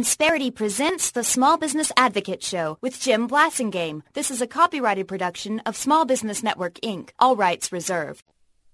Insperity presents the Small Business Advocate Show with Jim Blasingame. This is a copyrighted production of Small Business Network, Inc., all rights reserved.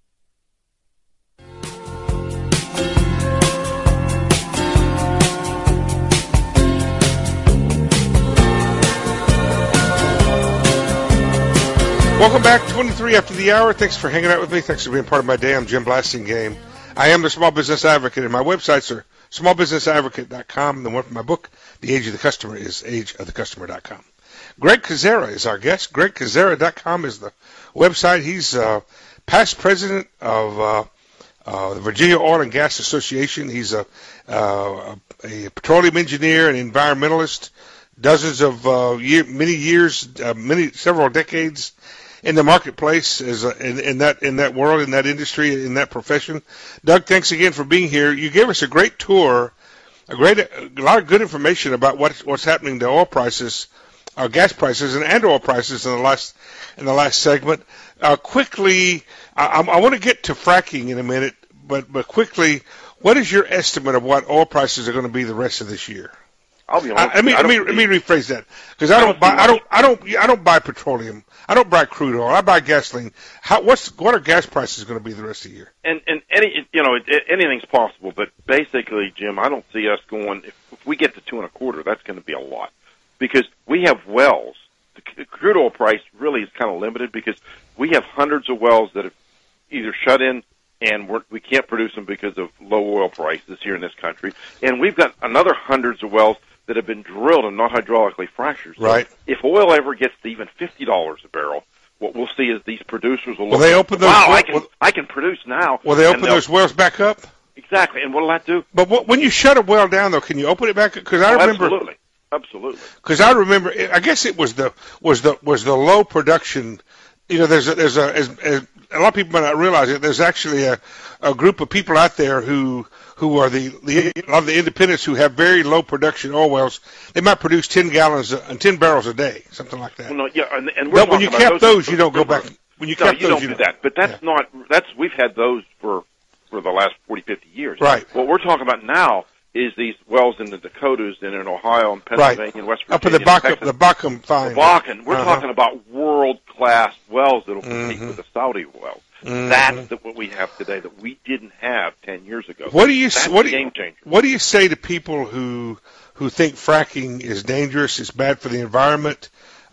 Welcome back, 23 after the hour. Thanks for hanging out with me. Thanks for being part of my day. I'm Jim Blasingame. I am the Small Business Advocate, and my websites are smallbusinessadvocate.com. The one from my book, The Age of the Customer, is ageofthecustomer.com. Greg Kozera is our guest. GregKozera.com is the website. He's past president of the Virginia Oil and Gas Association. He's a petroleum engineer and environmentalist. Dozens of several decades in the marketplace in that world, in that industry, in that profession. Doug, thanks again for being here. You gave us a great tour, a lot of good information about what's happening to oil prices, gas prices, and oil prices in the last segment. Quickly, I want to get to fracking in a minute, but quickly, what is your estimate of what oil prices are going to be the rest of this year? I'll be honest. Let me rephrase that, because I don't buy petroleum. I don't buy crude oil. I buy gasoline. What are gas prices going to be the rest of the year? And anything's possible, but basically, Jim, I don't see us going. If we get to 2.25, that's going to be a lot, because we have wells. The crude oil price really is kind of limited because we have hundreds of wells that have either shut in and we can't produce them because of low oil prices here in this country, and we've got another hundreds of wells that have been drilled and not hydraulically fractured. So right. If oil ever gets to even $50 a barrel, what we'll see is these producers will look. Will they open those? Wow, I can produce now. Will they open those wells back up? Exactly. And what will that do? But when you shut a well down, though, can you open it back? Because I remember. Absolutely. Because I remember, I guess it was the low production. You know, there's a lot of people might not realize it. There's actually a group of people out there who are a lot of the independents who have very low production oil wells. They might produce 10 barrels a day, something like that. Well, no, yeah, and we're but when you cap those, you don't go back. When you cap you those, don't do that. But that's not. We've had those for the last 40, 50 years. Right. What we're talking about now is these wells in the Dakotas and in Ohio and Pennsylvania and West Virginia. Up in the Bakken fine. The Bakken. We're talking about world-class wells that will compete with the Saudi wells. Mm-hmm. That's what we have today that we didn't have 10 years ago. Game changer. What do you say to people who think fracking is dangerous, it's bad for the environment,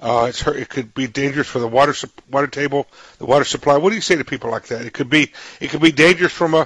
it could be dangerous for the water table, the water supply? What do you say to people like that? It could be dangerous from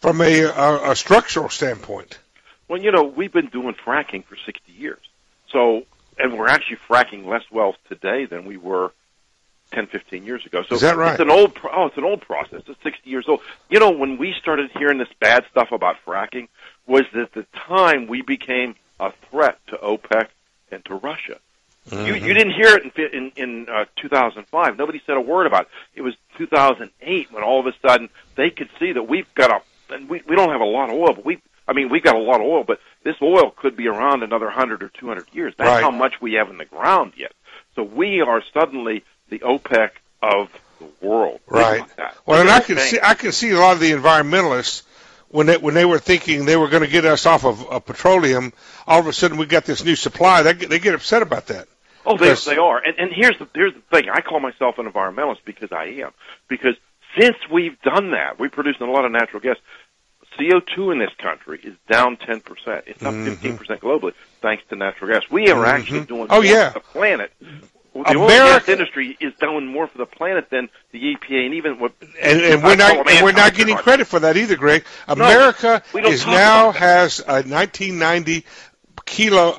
a structural standpoint. Well, we've been doing fracking for 60 years. So, and we're actually fracking less wells today than we were 10, 15 years ago. So is that right? It's an old process. It's 60 years old. When we started hearing this bad stuff about fracking was that the time we became a threat to OPEC and to Russia. Mm-hmm. You didn't hear it in 2005. Nobody said a word about it. It was 2008 when all of a sudden they could see that we've got and we don't have a lot of oil, but we've got a lot of oil, but this oil could be around another 100 or 200 years. That's right. How much we have in the ground yet. So we are suddenly the OPEC of the world. Right. Well, and I can see a lot of the environmentalists when they were thinking they were going to get us off of petroleum. All of a sudden, we got this new supply. They get upset about that. Oh, they are. And here's the thing. I call myself an environmentalist because I am. Because since we've done that, we've produced a lot of natural gas. CO2 in this country is down 10%. It's up 15% globally, thanks to natural gas. We are actually doing more for the planet. The oil and gas industry is doing more for the planet than the EPA and even what. And we're not getting credit for that either, Greg. America has a 1990 kilo.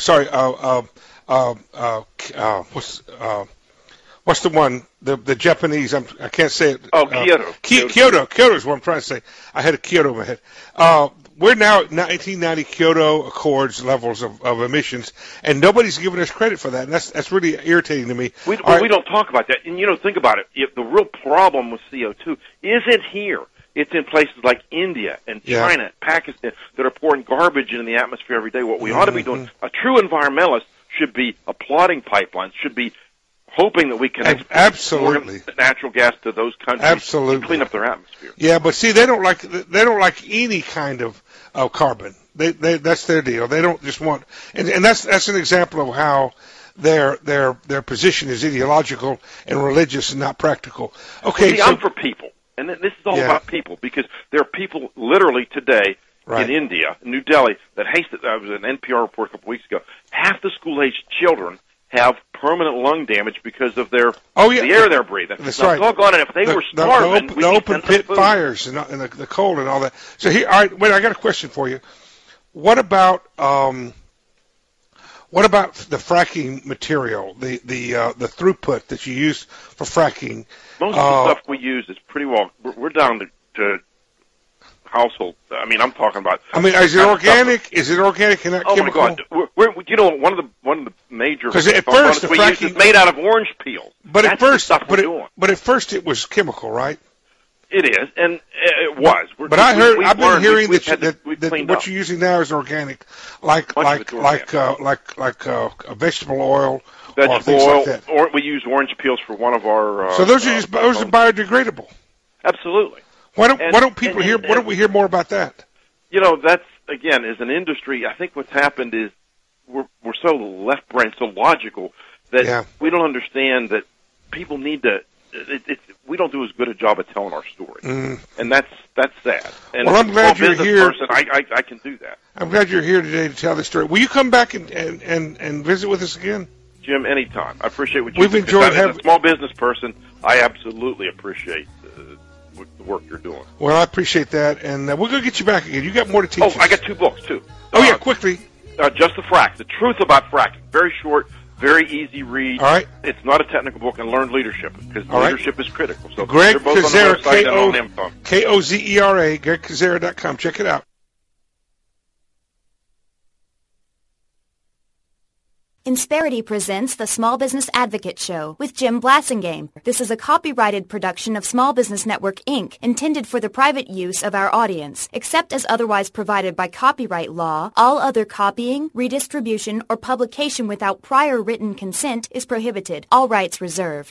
What's the one? The Japanese. I can't say it. Oh, Kyoto. Kyoto is what I'm trying to say. I had a Kyoto in my head. We're now at 1990 Kyoto Accords levels of emissions, and nobody's giving us credit for that. And that's really irritating to me. We don't talk about that. And think about it. If the real problem with CO2 isn't here. It's in places like India and China and Pakistan that are pouring garbage into the atmosphere every day. What we ought to be doing, a true environmentalist should be applauding pipelines, should be hoping that we can export natural gas to those countries and clean up their atmosphere. Yeah, but see, they don't like any kind of of carbon. That's their deal. They don't just want, and that's an example of how their position is ideological and religious and not practical. Okay, I'm for people, and this is all about people, because there are people literally today in India, New Delhi, that there was an NPR report a couple weeks ago. Half the school-aged children have permanent lung damage because of the air they're breathing. That's right. Doggone it, if they were starving, the open pit fires and the cold and all that. So here, all right, wait, I got a question for you. What about the fracking material, the throughput that you use for fracking? Most of the stuff we use is pretty well. We're down to household. I mean, I'm talking about. I mean, is it organic? Is it organic and not chemical? Oh my God! We're one of the major. Because at first the fracking is made out of orange peel. But at first it was chemical, right? It is, and it was. I've been hearing that what you're using now is organic, like a vegetable oil. Or things like that. Or we use orange peels for one of our. So those are biodegradable. Absolutely. Why don't we hear more about that? That's again, as an industry, I think what's happened is we're so left brain, so logical that we don't understand that people need to. We don't do as good a job at telling our story, and that's sad. And well, I'm glad you're here. I can do that. I'm glad you're here today to tell the story. Will you come back and visit with us again? Jim, anytime. I appreciate what you do. We've enjoyed as a small business person, I absolutely appreciate the work you're doing. Well, I appreciate that, and we're going to get you back again. You got more to teach us. I got 2 books, too. Quickly. Just the Frack, The Truth About Fracking. Very short, very easy read. All right. It's not a technical book, and learn leadership, because leadership is critical. So Greg Kozera, Kozera, GregKozera.com. Check it out. Insperity presents the Small Business Advocate Show with Jim Blasingame. This is a copyrighted production of Small Business Network, Inc., intended for the private use of our audience. Except as otherwise provided by copyright law, all other copying, redistribution, or publication without prior written consent is prohibited. All rights reserved.